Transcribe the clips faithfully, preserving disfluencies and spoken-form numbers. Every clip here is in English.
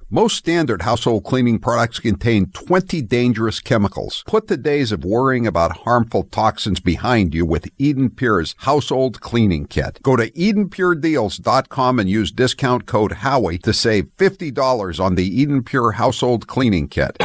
Most standard household cleaning products contain twenty dangerous chemicals. Put the days of worrying about harmful toxins behind you with Eden Pure's Household Cleaning Kit. Go to Eden Pure Deals dot com and use discount code Howie to save fifty dollars on the Eden Pure Household Cleaning Kit.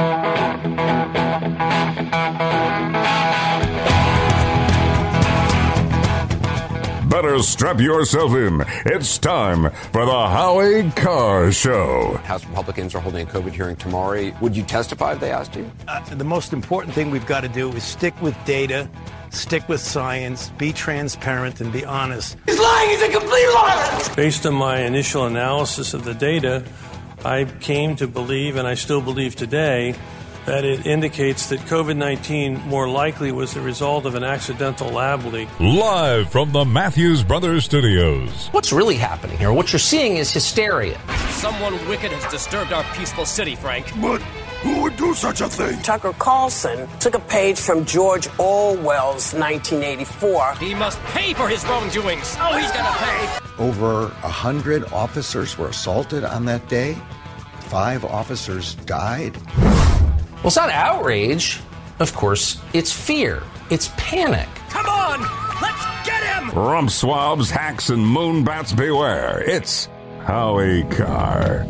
Better strap yourself in. It's time for the Howie Carr Show. House Republicans are holding a COVID hearing tomorrow. Would you testify if they asked you? Uh, the most important thing we've got to do is stick with data, stick with science, be transparent, and be honest. He's lying. He's a complete liar. Based on my initial analysis of the data, I came to believe, and I still believe today, that it indicates that COVID nineteen more likely was the result of an accidental lab leak. Live from the Matthews Brothers Studios. What's really happening here? What you're seeing is hysteria. Someone wicked has disturbed our peaceful city, Frank. But who would do such a thing? Tucker Carlson took a page from George Orwell's nineteen eighty-four. He must pay for his wrongdoings. Oh, he's gonna pay. Over a hundred officers were assaulted on that day. Five officers died. Well, it's not outrage. Of course, it's fear. It's panic. Come on! Let's get him! Rump swabs, hacks, and moonbats beware. It's Howie Carr.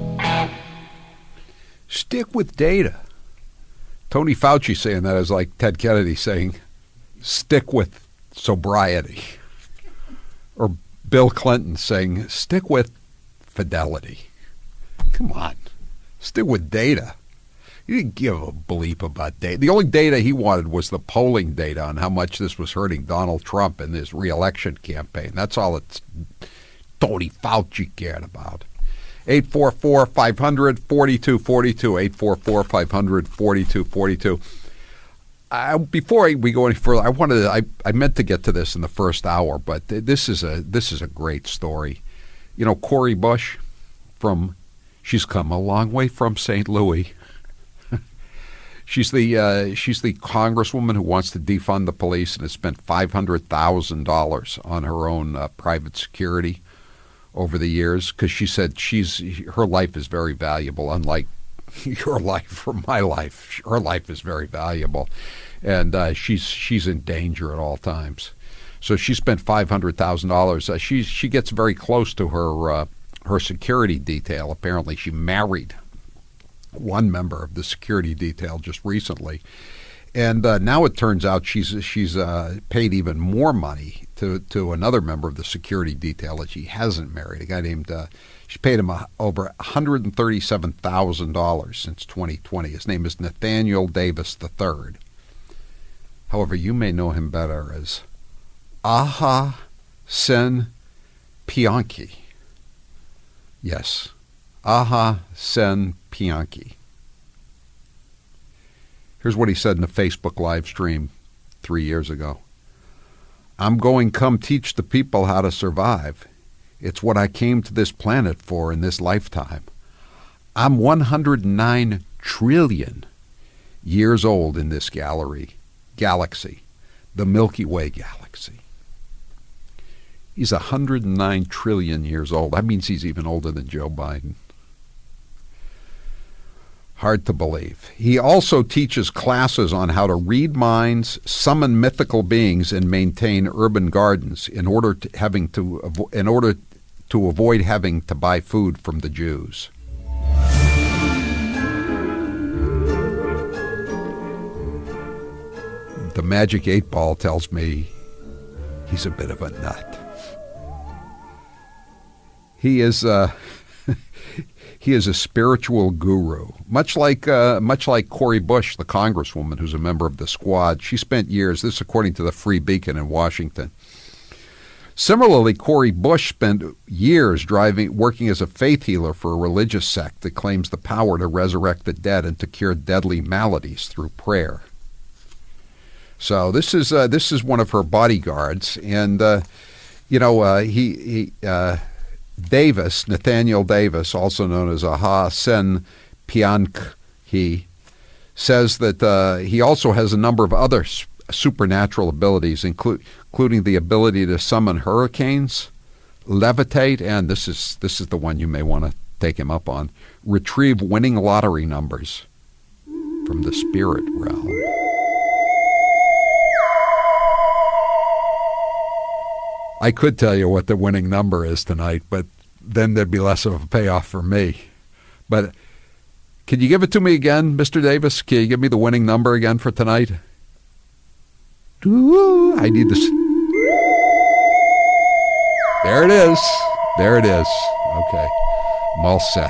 Stick with data. Tony Fauci saying that is like Ted Kennedy saying, stick with sobriety. Or Bill Clinton saying, stick with fidelity. Come on. Stick with data. He didn't give a bleep about data. The only data he wanted was the polling data on how much this was hurting Donald Trump in his re-election campaign. That's all it's Tony Fauci cared about. eight four four, five hundred, forty-two forty-two, eight four four, five hundred, forty-two forty-two. I, before we go any further, I wanted to, I, I meant to get to this in the first hour, but this is a this is a great story. You know, Cori Bush from, she's come a long way from Saint Louis. She's the uh, she's the congresswoman who wants to defund the police and has spent five hundred thousand dollars on her own uh, private security over the years because she said she's her life is very valuable, unlike your life or my life. Her life is very valuable, and uh, she's she's in danger at all times. So she spent five hundred thousand dollars. Uh, she she gets very close to her uh, her security detail. Apparently, she married one member of the security detail just recently, and uh, now it turns out she's she's uh, paid even more money to to another member of the security detail that she hasn't married. A guy named uh, she paid him a, over one hundred and thirty-seven thousand dollars since twenty twenty. His name is Nathaniel Davis the third. However, you may know him better as Aha Sen Pianki. Yes, Aha Sen Pianki. Here's what he said in a Facebook live stream three years ago. I'm going come teach the people how to survive. It's what I came to this planet for in this lifetime. I'm one hundred nine trillion years old in this gallery, galaxy, the Milky Way galaxy. He's one hundred nine trillion years old. That means he's even older than Joe Biden. Hard to believe. He also teaches classes on how to read minds, summon mythical beings, and maintain urban gardens in order to having to avo- in order to avoid having to buy food from the Jews. The magic eight ball tells me he's a bit of a nut. He is uh, he is a spiritual guru, much like uh, much like Cori Bush, the congresswoman who's a member of the Squad. She spent years, this according to the Free Beacon in Washington. Similarly, Cori Bush spent years driving, working as a faith healer for a religious sect that claims the power to resurrect the dead and to cure deadly maladies through prayer. So this is uh, this is one of her bodyguards, and uh, you know uh, he he. Uh, Davis, Nathaniel Davis, also known as Aha Sen Pianki, says that uh, he also has a number of other supernatural abilities, inclu- including the ability to summon hurricanes, levitate, and this is this is the one you may want to take him up on. Retrieve winning lottery numbers from the spirit realm. I could tell you what the winning number is tonight, but then there'd be less of a payoff for me. But can you give it to me again, Mister Davis? Can you give me the winning number again for tonight? Ooh, I need this. There it is. There it is. Okay. I'm all set.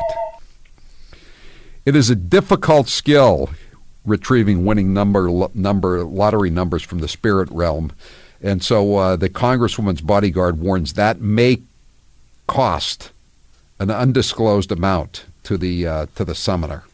It is a difficult skill, retrieving winning number number lottery numbers from the spirit realm. And so uh, the Congresswoman's bodyguard warns that may cost an undisclosed amount to the uh, to the summoner.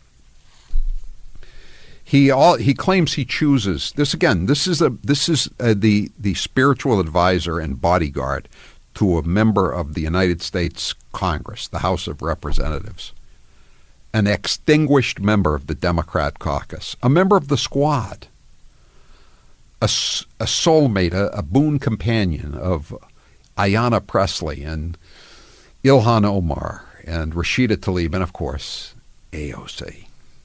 He all he claims he chooses this again. This is a this is uh, the the spiritual advisor and bodyguard to a member of the United States Congress, the House of Representatives, an extinguished member of the Democrat caucus, a member of the Squad, a, a soulmate, a, a boon companion of Ayanna Pressley and Ilhan Omar and Rashida Tlaib, and of course, A O C.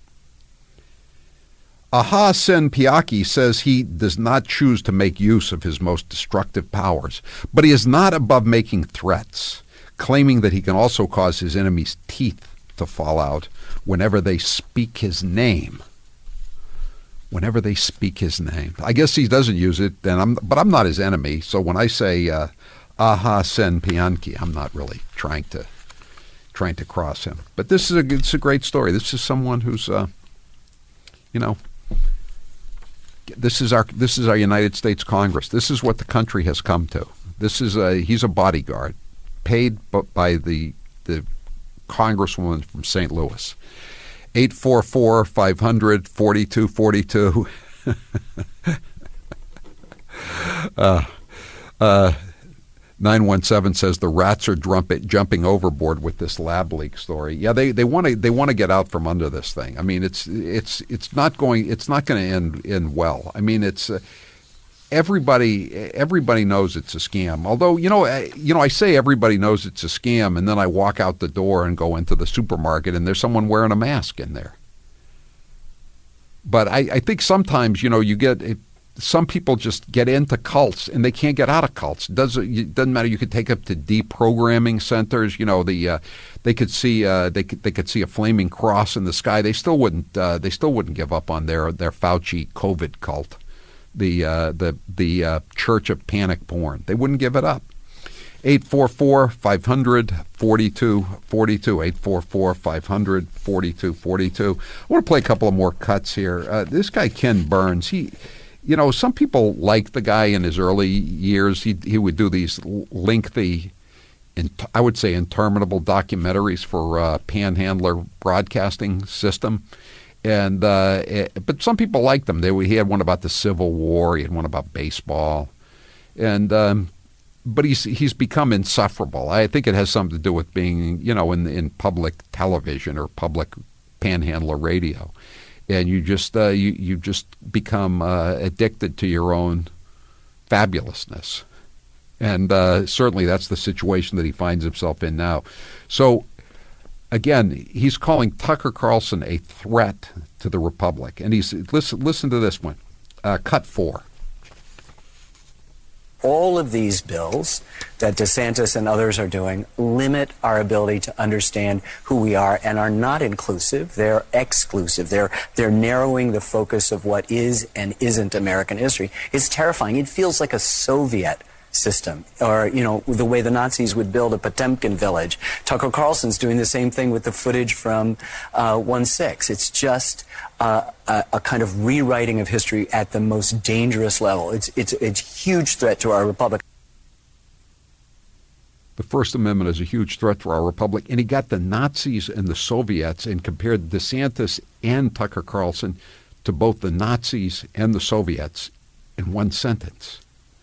Aha Sen Piaki says he does not choose to make use of his most destructive powers, but he is not above making threats, claiming that he can also cause his enemies' teeth to fall out whenever they speak his name. Whenever they speak his name. I guess he doesn't use it, and I'm, but I'm not his enemy, so when I say uh, Aha Sen Pianki, I'm not really trying to trying to cross him. But this is a, it's a great story. This is someone who's, uh, you know, This is our this is our United States Congress. This is what the country has come to. This is a he's a bodyguard, paid by the the Congresswoman from Saint Louis. eight four four, five hundred, forty-two forty-two. uh, uh, nine one seven says the rats are drump- jumping overboard with this lab leak story. Yeah, they they want to they want to get out from under this thing. I mean, it's it's it's not going it's not going to end end well. I mean, it's uh, everybody everybody knows it's a scam. Although you know I, you know I say everybody knows it's a scam, and then I walk out the door and go into the supermarket, and there's someone wearing a mask in there. But I, I think sometimes you know you get. It, Some people just get into cults and they can't get out of cults. It doesn't it doesn't matter. You could take up to deprogramming centers. You know, the uh, they could see uh, they could they could see a flaming cross in the sky. They still wouldn't uh, they still wouldn't give up on their their Fauci COVID cult, the uh, the the uh, Church of Panic Porn. They wouldn't give it up. eight four four, five hundred, forty-two forty-two. eight four four, five hundred, forty-two forty-two. I want to play a couple of more cuts here. Uh, this guy Ken Burns. He. You know, some people like the guy in his early years. He he would do these lengthy, I would say interminable documentaries for uh, Panhandler Broadcasting System, and uh, it, but some people liked them. They he had one about the Civil War. He had one about baseball, and um, but he's he's become insufferable. I think it has something to do with being you know in in public television or public Panhandler radio. And you just uh, you you just become uh, addicted to your own fabulousness, and uh, certainly that's the situation that he finds himself in now. So, again, he's calling Tucker Carlson a threat to the Republic, and he's listen listen to this one, uh, cut four. All of these bills that DeSantis and others are doing limit our ability to understand who we are and are not inclusive. They're exclusive. They're they're narrowing the focus of what is and isn't American history. It's terrifying. It feels like a Soviet system, or, you know, the way the Nazis would build a Potemkin village. Tucker Carlson's doing the same thing with the footage from uh, one six. It's just uh, a, a kind of rewriting of history at the most dangerous level. It's, it's, it's a huge threat to our republic. The First Amendment is a huge threat to our republic, and he got the Nazis and the Soviets and compared DeSantis and Tucker Carlson to both the Nazis and the Soviets in one sentence.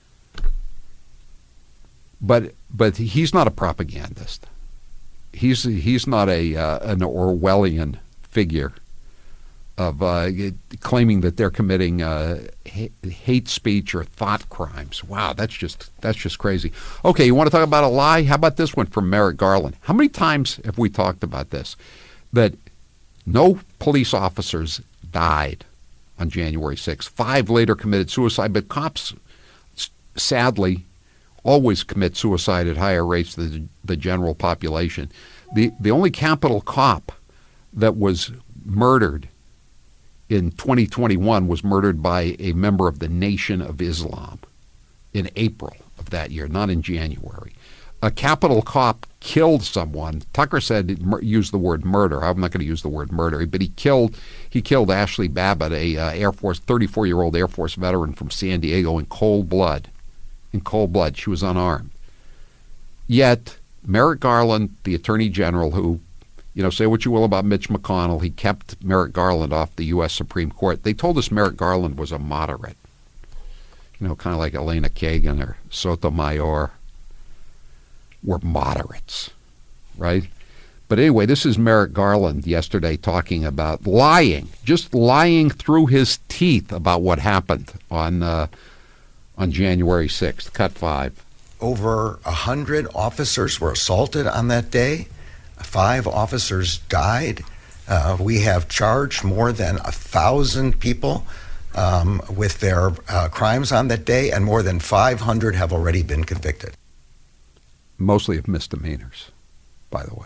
But but he's not a propagandist. He's he's not a uh, an Orwellian figure of uh, claiming that they're committing uh, hate speech or thought crimes. Wow, that's just that's just crazy. Okay, you want to talk about a lie? How about this one from Merrick Garland? How many times have we talked about this? That no police officers died on January sixth. Five later committed suicide, but cops, sadly, always commit suicide at higher rates than the, the general population. The the only Capitol cop that was murdered in twenty twenty-one was murdered by a member of the Nation of Islam in April of that year, not in January. A Capitol cop killed someone. Tucker said, use the word murder. I'm not going to use the word murder, but he killed he killed Ashley Babbitt, a uh, Air Force thirty-four-year-old Air Force veteran from San Diego, in cold blood. In cold blood, she was unarmed. Yet Merrick Garland, the Attorney General, who, you know, say what you will about Mitch McConnell, he kept Merrick Garland off the U S Supreme Court. They told us Merrick Garland was a moderate, you know, kind of like Elena Kagan or Sotomayor. Were moderates, right? But anyway, this is Merrick Garland yesterday talking about lying, just lying through his teeth about what happened on uh, on January sixth. Cut five. Over a hundred officers were assaulted on that day. Five officers died. Uh, we have charged more than a thousand people um, with their uh, crimes on that day, and more than five hundred have already been convicted. Mostly of misdemeanors, by the way.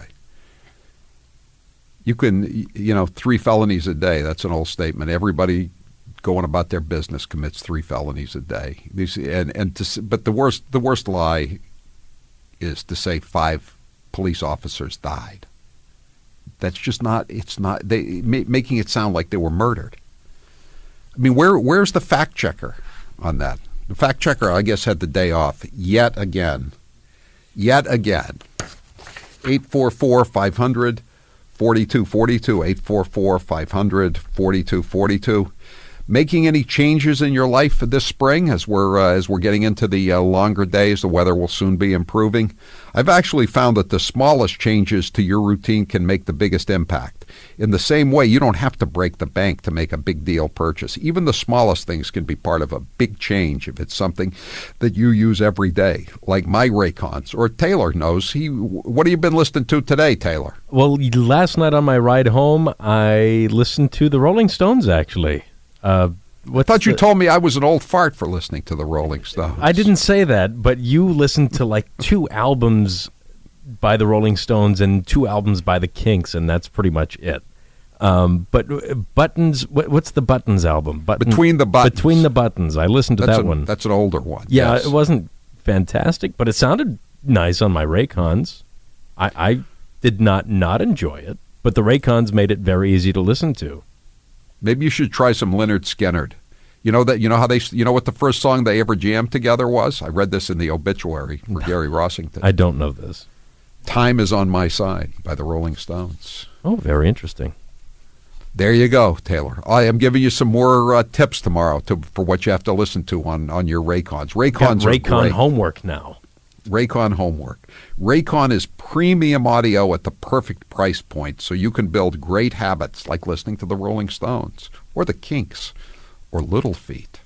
You can, you know, three felonies a day. That's an old statement. Everybody going about their business commits three felonies a day. These and and to, but the worst the worst lie is to say five police officers died. That's just not. It's not. They ma- making it sound like they were murdered. I mean, where where's the fact checker on that? The fact checker, I guess, had the day off yet again. Yet again. eight four four, five hundred, forty-two forty-two, eight four four, five hundred, forty-two forty-two. Making any changes in your life this spring as we're uh, as we're getting into the uh, longer days? The weather will soon be improving. I've actually found that the smallest changes to your routine can make the biggest impact. In the same way, you don't have to break the bank to make a big deal purchase. Even the smallest things can be part of a big change if it's something that you use every day, like my Raycons. Or Taylor knows. He. What have you been listening to today, Taylor? Well, last night on my ride home, I listened to the Rolling Stones, actually. Uh, I thought you the, told me I was an old fart for listening to the Rolling Stones. I didn't say that, but you listened to like two albums by the Rolling Stones and two albums by the Kinks, and that's pretty much it. Um, but Buttons, what, what's the Buttons album? Button, Between the Buttons. Between the Buttons. I listened to that's that a, one. That's an older one. Yeah, yes. It wasn't fantastic, but it sounded nice on my Raycons. I, I did not not enjoy it, but the Raycons made it very easy to listen to. Maybe you should try some Lynyrd Skynyrd. You know that. You know how they. You know what the first song they ever jammed together was? I read this in the obituary for Gary Rossington. I don't know this. "Time Is on My Side" by the Rolling Stones. Oh, very interesting. There you go, Taylor. I am giving you some more uh, tips tomorrow to, for what you have to listen to on, on your Raycons. Raycons Got are Raycon great. homework now. Raycon homework. Raycon is premium audio at the perfect price point, so you can build great habits like listening to the Rolling Stones or the Kinks or Little Feat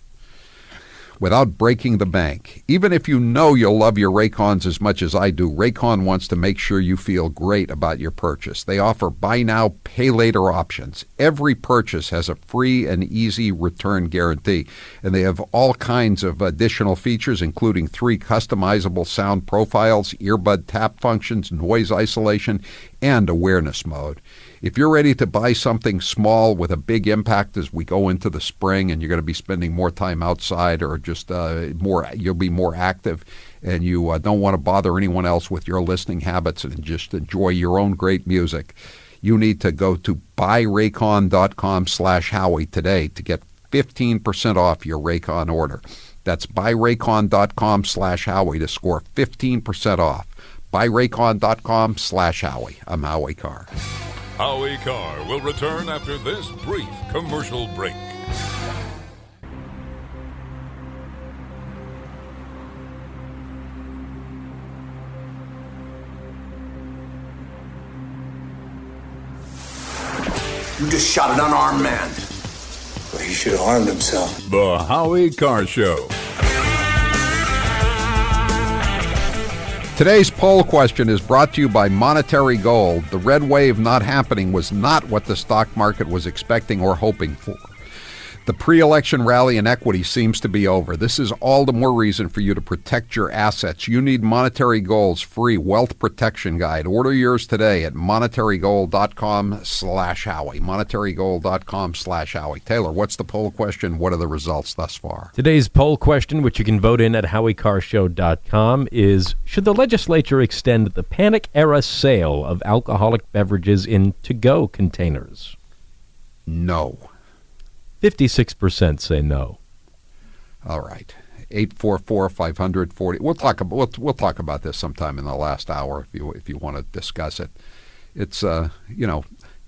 without breaking the bank. Even if you know you'll love your Raycons as much as I do, Raycon wants to make sure you feel great about your purchase. They offer buy now, pay later options. Every purchase has a free and easy return guarantee, and they have all kinds of additional features, including three customizable sound profiles, earbud tap functions, noise isolation, and awareness mode. If you're ready to buy something small with a big impact as we go into the spring and you're going to be spending more time outside or just uh, more, you'll be more active and you uh, don't want to bother anyone else with your listening habits and just enjoy your own great music, you need to go to buyraycon.com slash Howie today to get fifteen percent off your Raycon order. That's buyraycon.com slash Howie to score fifteen percent off. buyraycon.com slash Howie. I'm Howie Carr. Howie Carr will return after this brief commercial break. You just shot an unarmed man. Well, he should have armed himself. The Howie Carr Show. Today's poll question is brought to you by Monetary Gold. The red wave not happening was not what the stock market was expecting or hoping for. The pre-election rally in equity seems to be over. This is all the more reason for you to protect your assets. You need Monetary Gold's free wealth protection guide. Order yours today at monetarygold.com slash Howie. monetarygold.com slash Howie. Taylor, what's the poll question? What are the results thus far? Today's poll question, which you can vote in at howie carr show dot com, is should the legislature extend the panic-era sale of alcoholic beverages in to-go containers? No. fifty-six percent say no. All right. eight four four, five hundred, forty We'll talk about we'll, we'll talk about this sometime in the last hour if you if you want to discuss it. It's uh, you know,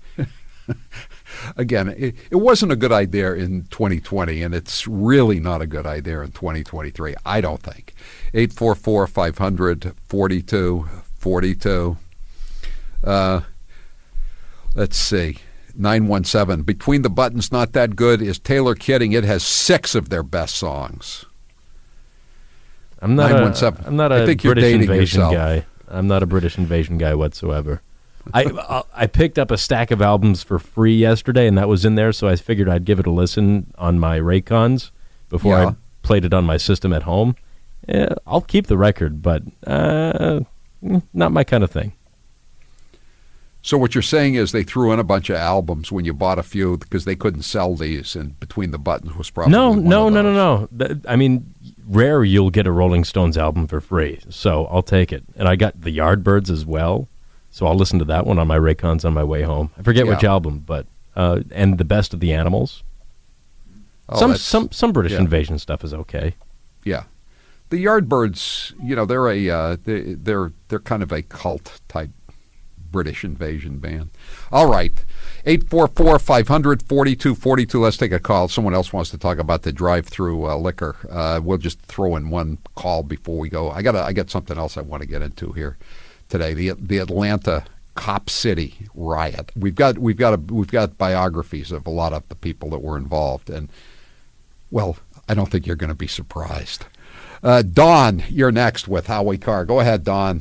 again, it, it wasn't a good idea in twenty twenty, and it's really not a good idea in twenty twenty-three, I don't think. eight four four, five hundred, forty-two forty-two Uh, let's see. nine one seven Between the Buttons, not that good. Is Taylor kidding? It has six of their best songs. I'm not nine one seven a, I'm not a I think British you're dating invasion yourself. guy. I'm not a British invasion guy whatsoever. I I picked up a stack of albums for free yesterday, and that was in there, so I figured I'd give it a listen on my Raycons before Yeah. I played it on my system at home. Yeah, I'll keep the record, but uh, not my kind of thing. So what you're saying is they threw in a bunch of albums when you bought a few because they couldn't sell these, and Between the Buttons was probably No, one no, of no, no, those. no. Th- I mean, rare you'll get a Rolling Stones album for free, so I'll take it. And I got the Yardbirds as well, so I'll listen to that one on my Raycons on my way home. I forget Yeah. which album, but uh, and the Best of the Animals. Oh, some that's- some some British yeah. invasion stuff is okay. Yeah. The Yardbirds, you know, they're a uh, they, they're they're kind of a cult type British invasion band. All right. eight four four, five hundred, forty-two forty-two Let's take a call. Someone else wants to talk about the drive-through uh, liquor. Uh, we'll just throw in one call before we go. I got I got something else I want to get into here today. The the Atlanta Cop City riot. We've got we've got a, we've got biographies of a lot of the people that were involved, and well, I don't think you're going to be surprised. Uh, Don, you're next with Howie Carr. Go ahead, Don.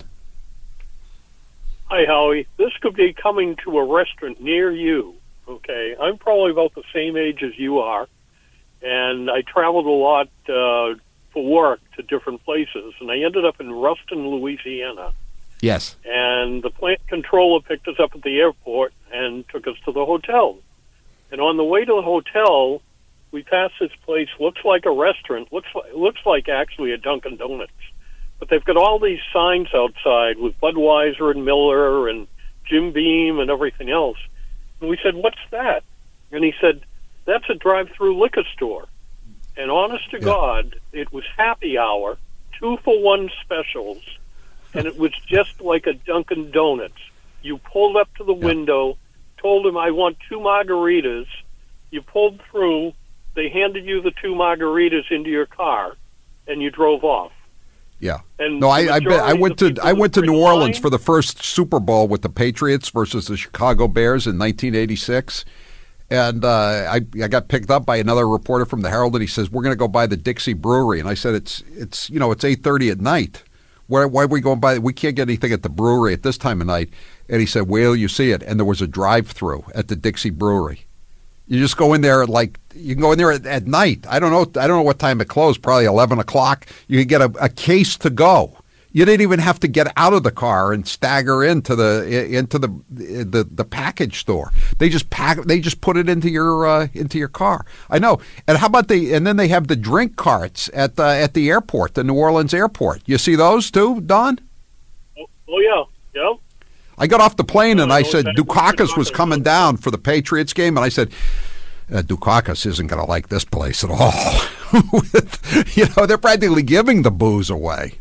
Hi, Howie. This could be coming to a restaurant near you. Okay, I'm probably about the same age as you are, and I traveled a lot uh, for work to different places, and I ended up in Ruston, Louisiana. Yes. And the plant controller picked us up at the airport and took us to the hotel. And on the way to the hotel, we passed this place. Looks like a restaurant. Looks like, looks like actually a Dunkin' Donuts. But they've got all these signs outside with Budweiser and Miller and Jim Beam and everything else. And we said, "What's that?" And he said, "That's a drive-through liquor store." And honest to Yeah. God, it was happy hour, two-for-one specials, and it was just like a Dunkin' Donuts. You pulled up to the Yeah. window, told him, "I want two margaritas." You pulled through. They handed you the two margaritas into your car, and you drove off. Yeah. And no, I I, bet, I majority went of the to people I that went to were in New Orleans line- for the first Super Bowl with the Patriots versus the Chicago Bears in nineteen eighty-six. And uh, I I got picked up by another reporter from the Herald, and he says, "We're going to go by the Dixie Brewery." And I said, "It's it's you know it's eight thirty at night. Why why are we going by? We can't get anything at the brewery at this time of night." And he said, "Well, you see it." And there was a drive-through at the Dixie Brewery. You just go in there like you can go in there at, at night. I don't know. I don't know what time it closed. Probably eleven o'clock. You can get a, a case to go. You didn't even have to get out of the car and stagger into the into the the, the package store. They just pack. They just put it into your uh, into your car. I know. And how about the? And then they have the drink carts at the at the airport, the New Orleans airport. You see those too, Don? Oh, oh yeah, yeah. I got off the plane and Oh, I no, said that- Dukakis was coming down for the Patriots game, and I said, uh, Dukakis isn't going to like this place at all. With, you know, they're practically giving the booze away.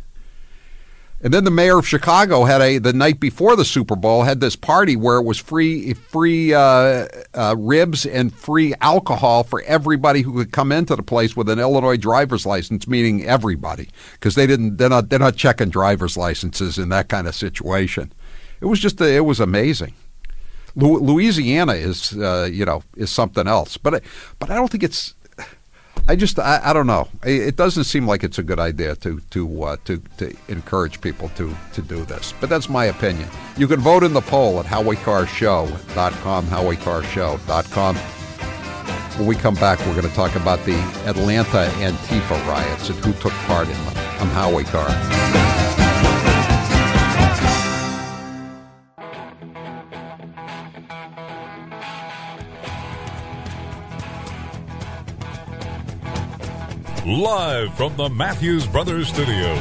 And then the mayor of Chicago had a the night before the Super Bowl had this party where it was free free uh, uh, ribs and free alcohol for everybody who could come into the place with an Illinois driver's license, meaning everybody, because they didn't they're not they're not checking driver's licenses in that kind of situation. It was just a, it was amazing. Lu- Louisiana is, uh, you know, is something else. But I, but I don't think it's. I just I, I don't know. It, it doesn't seem like it's a good idea to to uh, to to encourage people to to do this. But that's my opinion. You can vote in the poll at Howie Carr Show dot com, Howie Carr Show dot com. When we come back, we're going to talk about the Atlanta Antifa riots and who took part in them. I'm Howie Carr. Live from the Matthews Brothers Studios.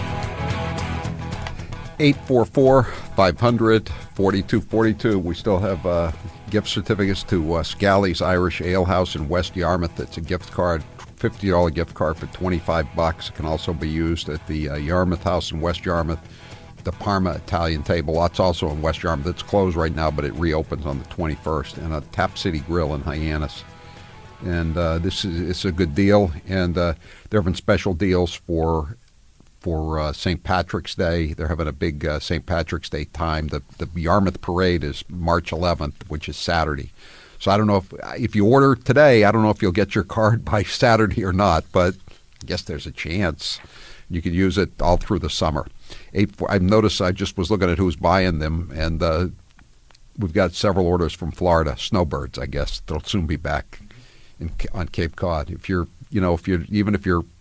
eight four four, five hundred, forty-two forty-two. We still have uh, gift certificates to uh, Scally's Irish Ale House in West Yarmouth. It's a gift card, fifty dollars gift card for twenty-five bucks. It can also be used at the uh, Yarmouth House in West Yarmouth, the Parma Italian Table. That's also in West Yarmouth. It's closed right now, but it reopens on the twenty-first. And a Tap City Grill in Hyannis. And uh, this is it's a good deal. And uh, they're having special deals for for uh, Saint Patrick's Day. They're having a big uh, Saint Patrick's Day time. The the Yarmouth Parade is March eleventh, which is Saturday. So I don't know if if you order today, I don't know if you'll get your card by Saturday or not, but I guess there's a chance. You can use it all through the summer. Eight, I've noticed, I just was looking at who's buying them, and uh, we've got several orders from Florida, snowbirds, I guess. They'll soon be back in, on Cape Cod. If you're, you know, if you're, even if you're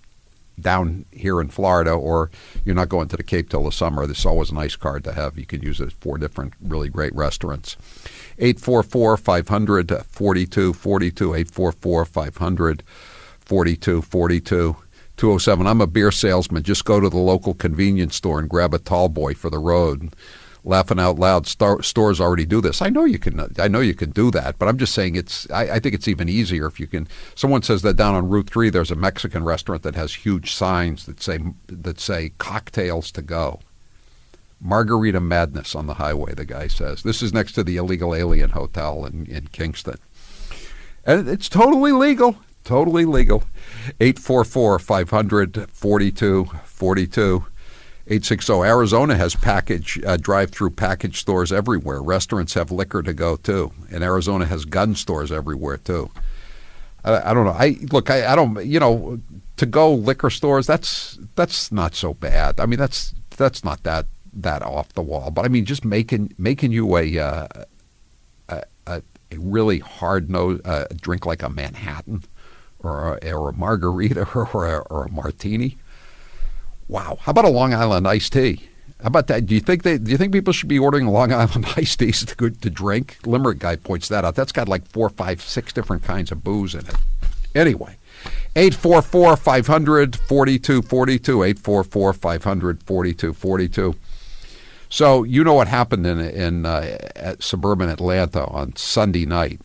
down here in Florida or you're not going to the Cape till the summer, this is always a nice card to have. You can use it at four different really great restaurants. eight four four, five hundred, forty-two forty-two, eight four four, five hundred, forty-two forty-two. two oh seven, I'm a beer salesman. Just go to the local convenience store and grab a tall boy for the road. Laughing out loud, star, stores already do this. I know you can. I know you can do that, but I'm just saying it's. I, I think it's even easier if you can. Someone says that down on Route three, there's a Mexican restaurant that has huge signs that say that say cocktails to go. Margarita madness on the highway. The guy says this is next to the Illegal Alien Hotel in, in Kingston, and it's totally legal. Totally legal. eight four four, five hundred, forty-two forty-two. eight sixty, Arizona has package uh, drive-through package stores everywhere. Restaurants have liquor to go too, and Arizona has gun stores everywhere too. I, I don't know. I look. I, I don't. You know, to go liquor stores. That's that's not so bad. I mean, that's that's not that that off the wall. But I mean, just making making you a uh, a, a, a really hard nose uh, drink like a Manhattan or a, or a margarita or a, or a martini. Wow. How about a Long Island iced tea? How about that? Do you think they? Do you think people should be ordering Long Island iced teas to good to drink? Limerick guy points that out. That's got like four, five, six different kinds of booze in it. Anyway, eight four four, five hundred, forty-two forty-two, eight four four, five hundred, forty-two forty-two. So you know what happened in in uh, at suburban Atlanta on Sunday night.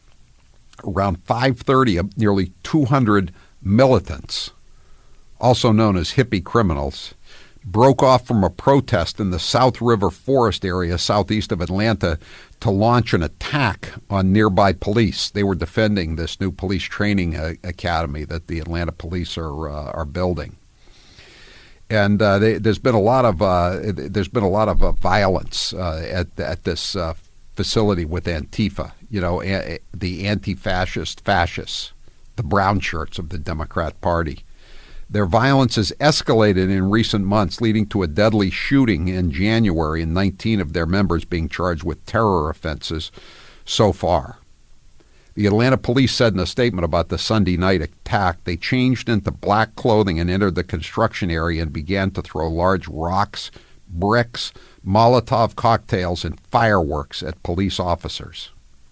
Around five thirty, nearly two hundred militants, also known as hippie criminals, broke off from a protest in the South River Forest area southeast of Atlanta to launch an attack on nearby police. They were defending this new police training uh, academy that the Atlanta police are uh, are building. And uh, they, there's been a lot of uh, there's been a lot of uh, violence uh, at at this uh, facility with Antifa. You know, a, the anti-fascist fascists, the brown shirts of the Democrat Party. Their violence has escalated in recent months, leading to a deadly shooting in January and nineteen of their members being charged with terror offenses so far. The Atlanta police said in a statement about the Sunday night attack, they changed into black clothing and entered the construction area and began to throw large rocks, bricks, Molotov cocktails, and fireworks at police officers.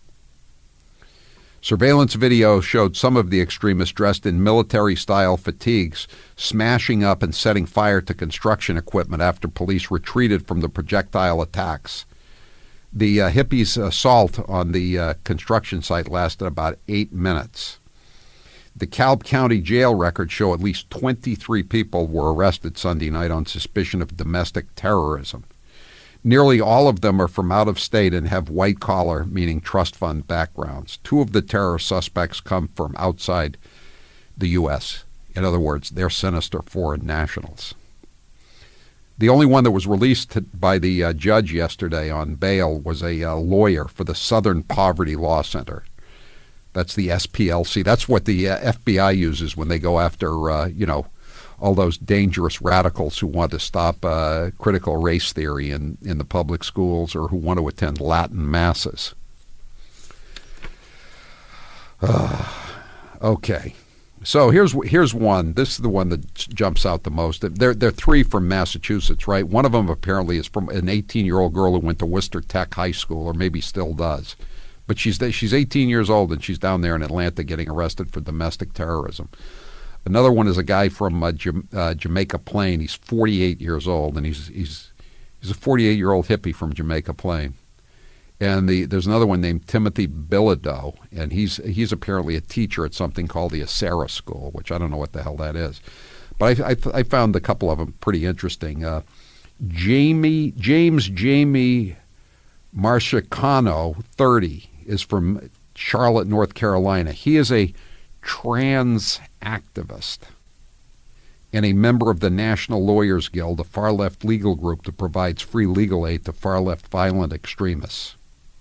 Surveillance video showed some of the extremists dressed in military-style fatigues, smashing up and setting fire to construction equipment after police retreated from the projectile attacks. The uh, hippies' assault on the uh, construction site lasted about eight minutes. The Calb County jail records show at least twenty-three people were arrested Sunday night on suspicion of domestic terrorism. Nearly all of them are from out of state and have white-collar, meaning trust fund backgrounds. Two of the terror suspects come from outside the U S. In other words, they're sinister foreign nationals. The only one that was released to, by the uh, judge yesterday on bail was a uh, lawyer for the Southern Poverty Law Center. That's the S P L C. That's what the uh, F B I uses when they go after, uh, you know, all those dangerous radicals who want to stop uh, critical race theory in, in the public schools or who want to attend Latin masses. Uh, okay. So here's here's one. This is the one that jumps out the most. There, there are three from Massachusetts, right? One of them apparently is from an eighteen-year-old girl who went to Worcester Tech High School, or maybe still does. But she's she's eighteen years old, and she's down there in Atlanta getting arrested for domestic terrorism. Another one is a guy from uh, Jam- uh, Jamaica Plain. He's forty-eight years old, and he's he's he's a forty-eight-year-old hippie from Jamaica Plain. And the, there's another one named Timothy Bilodeau, and he's he's apparently a teacher at something called the Asera School, which I don't know what the hell that is. But I, I, I found a couple of them pretty interesting. Uh, Jamie James Jamie Marchicano, thirty, is from Charlotte, North Carolina. He is a trans activist and a member of the National Lawyers Guild, a far-left legal group that provides free legal aid to far-left violent extremists.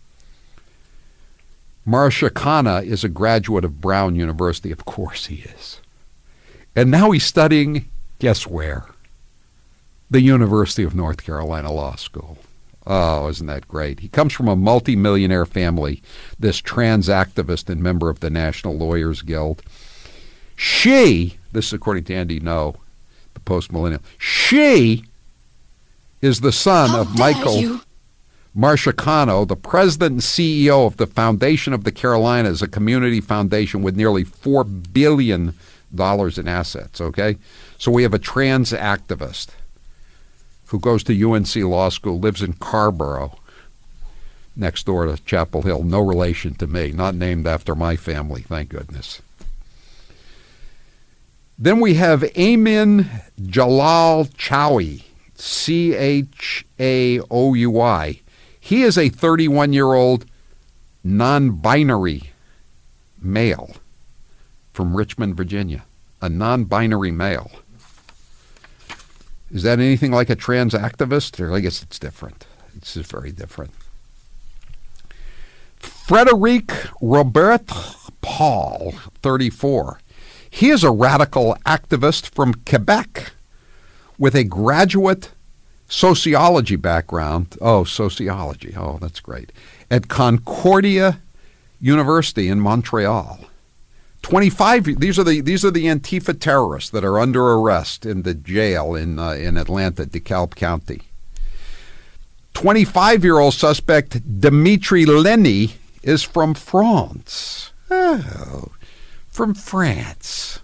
Marchicano is a graduate of Brown University. Of course he is. And now he's studying, guess where? The University of North Carolina Law School. Oh, isn't that great? He comes from a multi-millionaire family, this trans activist and member of the National Lawyers Guild. She, this is according to Andy No, the post-millennial, she is the son How of dare Michael you. Marchicano, the president and C E O of the Foundation of the Carolinas, a community foundation with nearly four billion dollars in assets, okay? So we have a trans activist who goes to U N C Law School, lives in Carborough, next door to Chapel Hill. No relation to me, not named after my family, thank goodness. Then we have Amin Jalal Chaoui, C H A O U I. He is a thirty-one-year-old non-binary male from Richmond, Virginia. A non-binary male. Is that anything like a trans activist? Or I guess it's different. It's just very different. Frederic Robert Paul, thirty-four. He is a radical activist from Quebec with a graduate sociology background. Oh, sociology. Oh, that's great. At Concordia University in Montreal. twenty-five. These are the these are the Antifa terrorists that are under arrest in the jail in uh, in Atlanta, DeKalb County. twenty-five-year-old suspect Dimitri Lenny is from France. Oh, from France.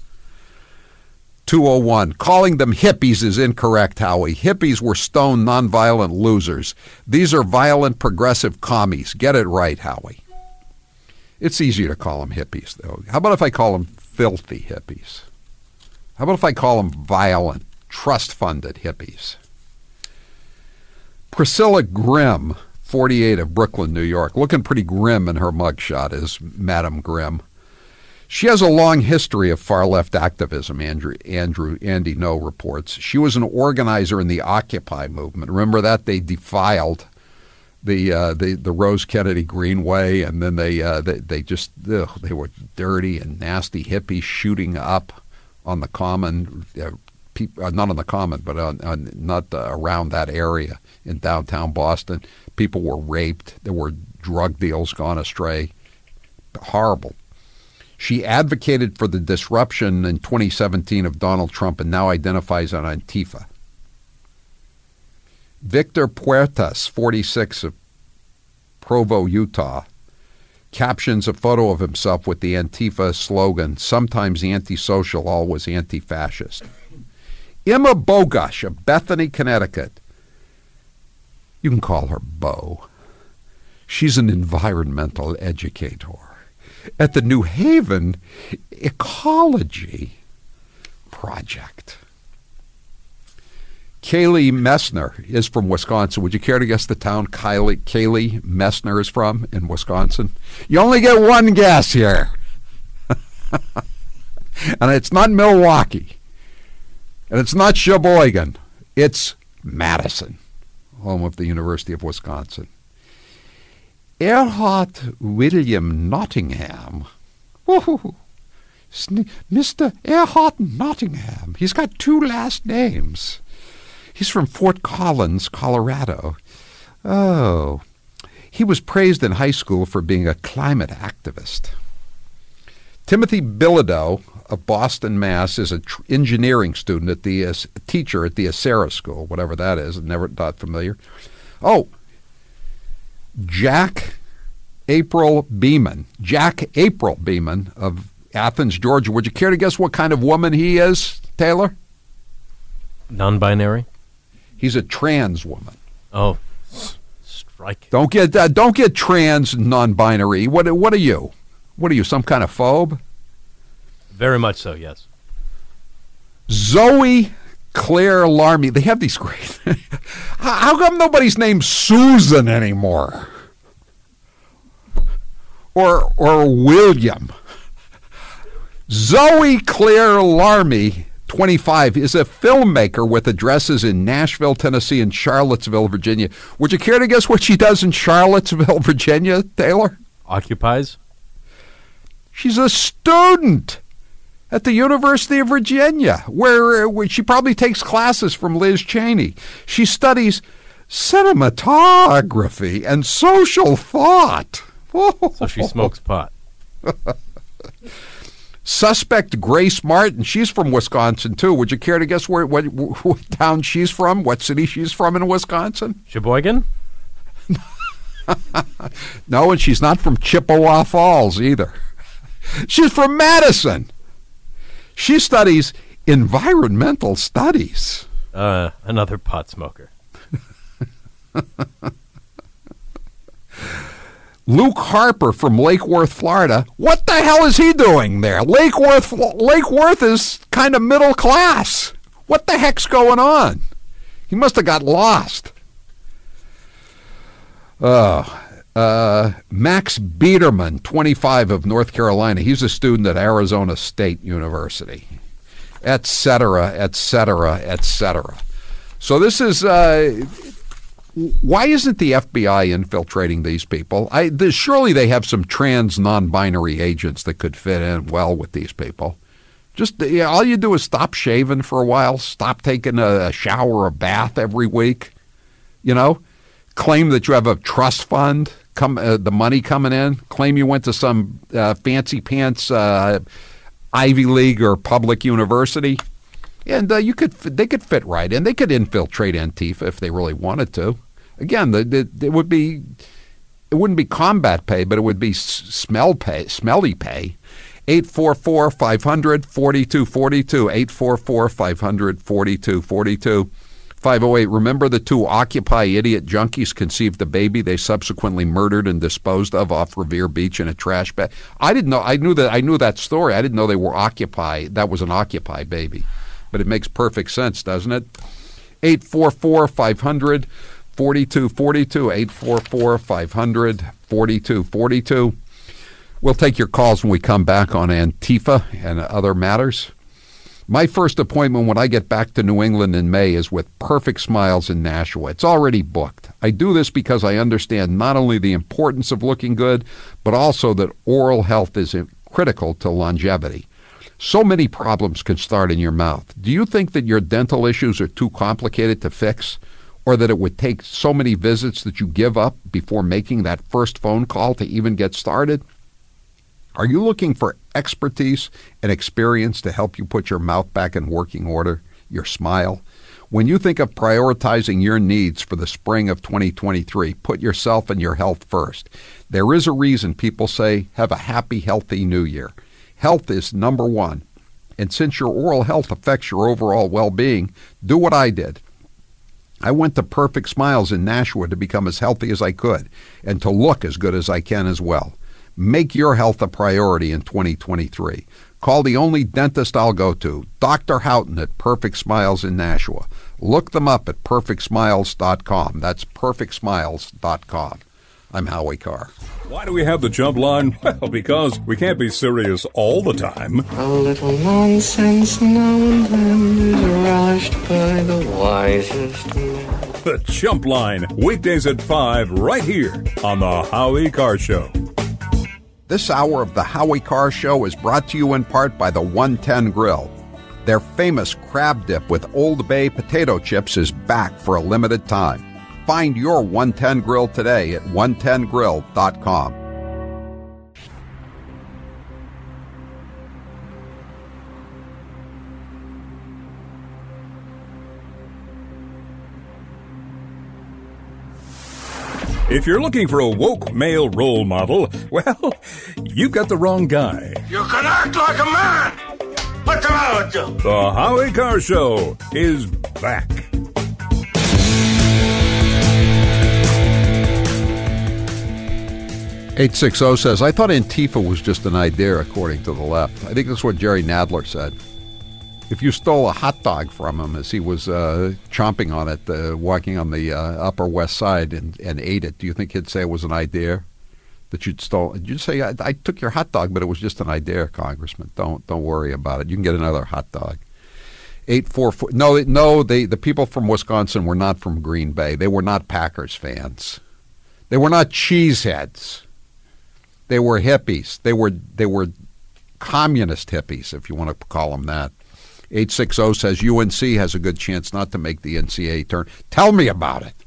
two oh one. Calling them hippies is incorrect, Howie. Hippies were stone nonviolent losers. These are violent progressive commies. Get it right, Howie. It's easier to call them hippies, though. How about if I call them filthy hippies? How about if I call them violent, trust-funded hippies? Priscilla Grimm, forty-eight, of Brooklyn, New York. Looking pretty grim in her mugshot is Madam Grimm. She has a long history of far-left activism, Andrew, Andrew, Andy No reports. She was an organizer in the Occupy movement. Remember that? They defiled the uh, the, the Rose Kennedy Greenway, and then they uh, they, they just, ugh, they were dirty and nasty hippies shooting up on the common, uh, peop, uh, not on the common, but on, on, not uh, around that area in downtown Boston. People were raped. There were drug deals gone astray. Horrible. She advocated for the disruption in twenty seventeen of Donald Trump and now identifies on Antifa. Victor Puertas, forty-six, of Provo, Utah, captions a photo of himself with the Antifa slogan, sometimes antisocial, always anti-fascist. Emma Bogush of Bethany, Connecticut. You can call her Bo. She's an environmental educator at the New Haven Ecology Project. Kaylee Messner is from Wisconsin. Would you care to guess the town Kylie, Kaylee Messner is from in Wisconsin? You only get one guess here. And it's not Milwaukee. And it's not Sheboygan. It's Madison, home of the University of Wisconsin. Erhard William Nottingham. Woo-hoo-hoo. Mister Erhard Nottingham. He's got two last names. He's from Fort Collins, Colorado. Oh. He was praised in high school for being a climate activist. Timothy Bilodeau of Boston, Mass. is an tr- engineering student at the uh, teacher at the Acera School, whatever that is. Never not familiar. Oh, Jack April Beeman. Jack April Beeman of Athens, Georgia. Would you care to guess what kind of woman he is, Taylor? Non-binary? He's a trans woman. Oh, strike. Don't get uh, don't get trans non-binary. What what are you? What are you, some kind of phobe? Very much so, yes. Zoe Claire Larmy. They have these great. How come nobody's named Susan anymore? Or or William. Zoe Claire Larmy, twenty-five, is a filmmaker with addresses in Nashville, Tennessee, and Charlottesville, Virginia. Would you care to guess what she does in Charlottesville, Virginia, Taylor? Occupies? She's a student at the University of Virginia, where, where she probably takes classes from Liz Cheney. She studies cinematography and social thought. So she smokes pot. Suspect Grace Martin, she's from Wisconsin, too. Would you care to guess where what, what town she's from, what city she's from in Wisconsin? Sheboygan? No, and she's not from Chippewa Falls either. She's from Madison. She studies environmental studies. Uh, another pot smoker. Luke Harper from Lake Worth, Florida. What the hell is he doing there? Lake Worth, Lake Worth is kind of middle class. What the heck's going on? He must have got lost. Uh, uh, Max Biederman, twenty-five, of North Carolina. He's a student at Arizona State University, et cetera, et cetera, et cetera. So this is... Uh, Why isn't the F B I infiltrating these people? I, the, surely they have some trans non-binary agents that could fit in well with these people. Just yeah, all you do is stop shaving for a while, stop taking a, a shower or a bath every week, you know, claim that you have a trust fund, come uh, the money coming in, claim you went to some uh, fancy pants uh, Ivy League or public university, and uh, you could they could fit right in. They could infiltrate Antifa if they really wanted to. Again, the, the, it would be, it wouldn't be combat pay, but it would be s- smell pay, smelly pay. eight four four, five hundred, forty-two forty-two, eight four four, five hundred, forty-two forty-two, five oh eight. Remember the two Occupy idiot junkies conceived a baby they subsequently murdered and disposed of off Revere Beach in a trash bag? I didn't know. I knew that. I knew that story. I didn't know they were Occupy. That was an Occupy baby, but it makes perfect sense, doesn't it? eight four four, five hundred, forty-two forty-two, eight four four, five hundred, forty-two forty-two. We'll take your calls when we come back on Antifa and other matters. My first appointment when I get back to New England in May is with Perfect Smiles in Nashua. It's already booked. I do this because I understand not only the importance of looking good, but also that oral health is critical to longevity. So many problems can start in your mouth. Do you think that your dental issues are too complicated to fix? Or that it would take so many visits that you give up before making that first phone call to even get started? Are you looking for expertise and experience to help you put your mouth back in working order, your smile? When you think of prioritizing your needs for the spring of twenty twenty-three, put yourself and your health first. There is a reason people say, have a happy, healthy new year. Health is number one. And since your oral health affects your overall well-being, do what I did. I went to Perfect Smiles in Nashua to become as healthy as I could and to look as good as I can as well. Make your health a priority in twenty twenty-three. Call the only dentist I'll go to, Doctor Houghton at Perfect Smiles in Nashua. Look them up at perfect smiles dot com. That's perfect smiles dot com. I'm Howie Carr. Why do we have the jump line? Well, because we can't be serious all the time. A little nonsense now and then is relished by the wisest man. The Jump Line, weekdays at five, right here on the Howie Carr Show. This hour of the Howie Carr Show is brought to you in part by the one ten Grill. Their famous crab dip with Old Bay potato chips is back for a limited time. Find your one ten Grill today at one ten grill dot com. If you're looking for a woke male role model, well, you've got the wrong guy. You can act like a man! What's the matter with you? The Howie Carr Show is back. eight sixty says, I thought Antifa was just an idea, according to the left. I think that's what Jerry Nadler said. If you stole a hot dog from him as he was uh, chomping on it, uh, walking on the uh, Upper West Side and, and ate it, do you think he'd say it was an idea that you'd stole? You'd say, I, I took your hot dog, but it was just an idea, Congressman. Don't don't worry about it. You can get another hot dog. eight four four No, no, they, the people from Wisconsin were not from Green Bay. They were not Packers fans. They were not cheeseheads. They were hippies. They were they were communist hippies, if you want to call them that. eight sixty says U N C has a good chance not to make the N C double A turn. Tell me about it.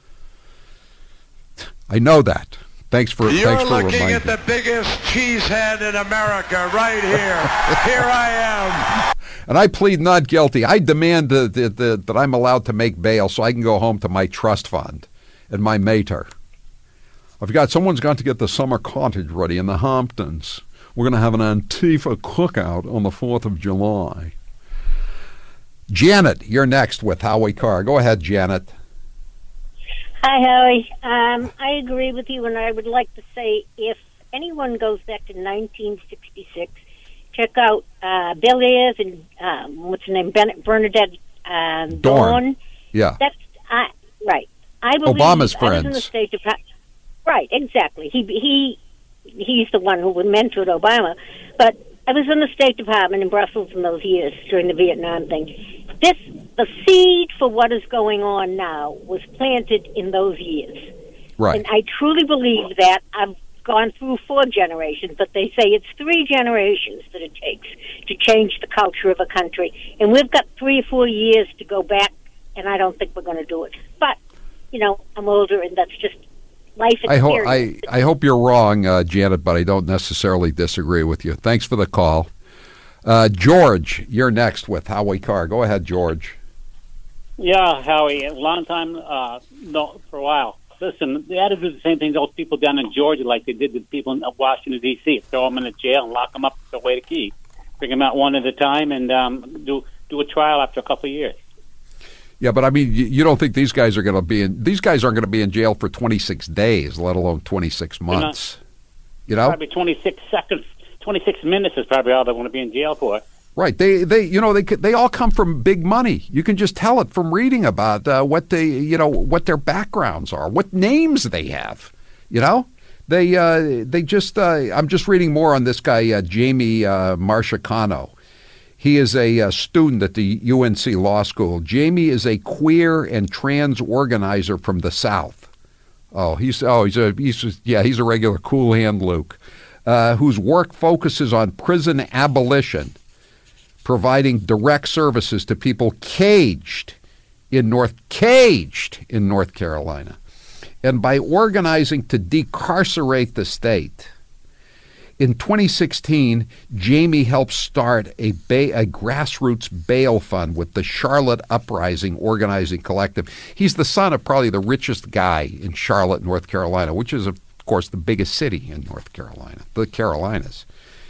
I know that. Thanks for You're thanks for looking reminding at the biggest cheesehead in America right here. Here I am. And I plead not guilty. I demand that, that, that, that I'm allowed to make bail so I can go home to my trust fund and my mater. I've got someone's got to get the summer cottage ready in the Hamptons. We're going to have an Antifa cookout on the fourth of July. Janet, you're next with Howie Carr. Go ahead, Janet. Hi, Howie. Um, I agree with you, and I would like to say if anyone goes back to nineteen sixty-six, check out uh, Bel Airs and um, what's her name, Bennett, Bernadette um, Dawn. Yeah. That's uh, right. I believe Obama's I was in the friends. State Department. Right, exactly. He he he's the one who mentored Obama, but I was in the State Department in Brussels in those years during the Vietnam thing. This the seed for what is going on now was planted in those years. Right. And I truly believe that. I've gone through four generations, but they say it's three generations that it takes to change the culture of a country. And we've got three or four years to go back, and I don't think we're going to do it. But, you know, I'm older, and that's just life I hope experience. I, I hope you're wrong, uh, Janet, but I don't necessarily disagree with you. Thanks for the call. Uh, George, you're next with Howie Carr. Go ahead, George. Yeah, Howie, a long time, uh, no, for a while. Listen, they had to do the same thing to those people down in Georgia like they did to people in Washington, D C Throw them in a jail and lock them up the way to key. Bring them out one at a time and um, do do a trial after a couple of years. Yeah, but I mean, you, you don't think these guys are going to be in? These guys aren't going to be in jail for twenty-six days, let alone twenty-six months. You know, probably twenty-six seconds, twenty-six minutes is probably all they want to be in jail for. Right? They, they, you know, they they all come from big money. You can just tell it from reading about uh, what they, you know, what their backgrounds are, what names they have. You know, they uh, they just. Uh, I'm just reading more on this guy, uh, Jamie uh, Marchicano. He is a, a student at the U N C Law School. Jamie is a queer and trans organizer from the South. Oh, he's oh he's a he's yeah he's a regular cool hand Luke, uh, whose work focuses on prison abolition, providing direct services to people caged in North caged in North Carolina, and by organizing to decarcerate the state. In twenty sixteen, Jamie helped start a, ba- a grassroots bail fund with the Charlotte Uprising Organizing Collective. He's the son of probably the richest guy in Charlotte, North Carolina, which is, of course, the biggest city in North Carolina, the Carolinas.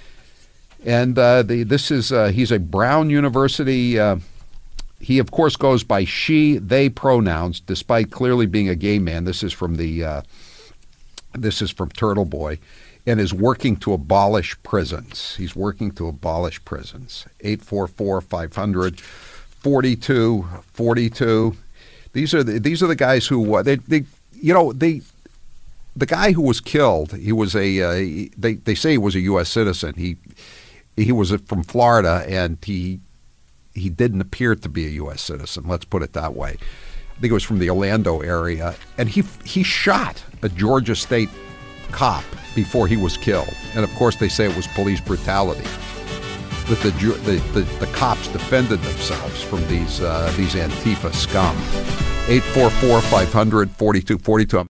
And uh, the, this is uh, he's a Brown University. Uh, he, of course, goes by she, they pronouns, despite clearly being a gay man. This is from the uh, this is from Turtle Boy. And is working to abolish prisons. He's working to abolish prisons. eight four four, five hundred, forty-two forty-two. These are the, these are the guys who uh, they they you know they the guy who was killed, he was a uh, he, they they say he was a U S citizen. He he was from Florida, and he he didn't appear to be a U S citizen. Let's put it that way. I think it was from the Orlando area, and he he shot a Georgia State cop before he was killed. And of course, they say it was police brutality. That the the the, the cops defended themselves from these uh, these Antifa scum. eight four four, five hundred, forty-two forty-two